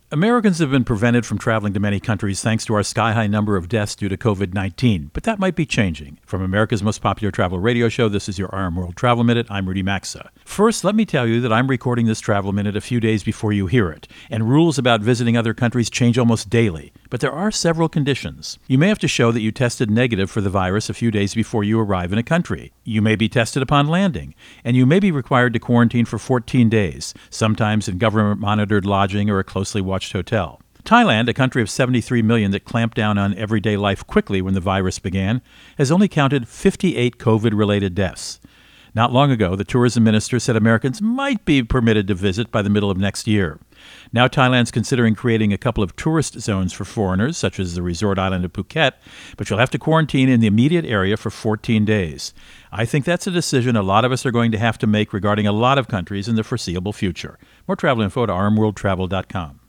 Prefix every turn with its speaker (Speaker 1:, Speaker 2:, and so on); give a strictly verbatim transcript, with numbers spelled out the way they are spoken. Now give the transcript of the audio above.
Speaker 1: Americans have been prevented from traveling to many countries thanks to our sky-high number of deaths due to covid nineteen, but that might be changing. From America's most popular travel radio show, this is your R M World Travel Minute. I'm Rudy Maxa. First, let me tell you that I'm recording this Travel Minute a few days before you hear it, and rules about visiting other countries change almost daily. But there are several conditions. You may have to show that you tested negative for the virus a few days before you arrive in a country. You may be tested upon landing, and you may be required to quarantine for fourteen days, sometimes in government-monitored lodging or a closely watched hotel. Thailand, a country of seventy-three million that clamped down on everyday life quickly when the virus began, has only counted fifty-eight COVID-related deaths. Not long ago, the tourism minister said Americans might be permitted to visit by the middle of next year. Now Thailand's considering creating a couple of tourist zones for foreigners, such as the resort island of Phuket, but you'll have to quarantine in the immediate area for fourteen days. I think that's a decision a lot of us are going to have to make regarding a lot of countries in the foreseeable future. More travel info at r m world travel dot com.